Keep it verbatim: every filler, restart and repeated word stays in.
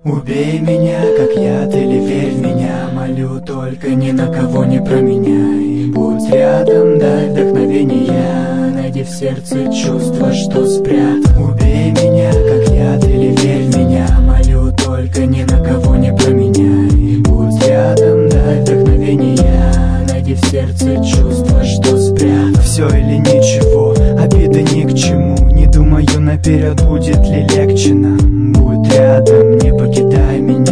Убей меня, как яд, или верь в меня. Молю, только ни на кого не променяй. Будь рядом, дай вдохновения. Найди в сердце чувство, что спрятан. Убей меня, как яд, или верь в меня. Молю, только ни на кого не променяй. Будь рядом, дай вдохновения. Найди в сердце чувство, что спрятан. Все или ничего, обиды ни к чему. Не думаю наперед, будет ли легче нам. Будь рядом, не покидай меня.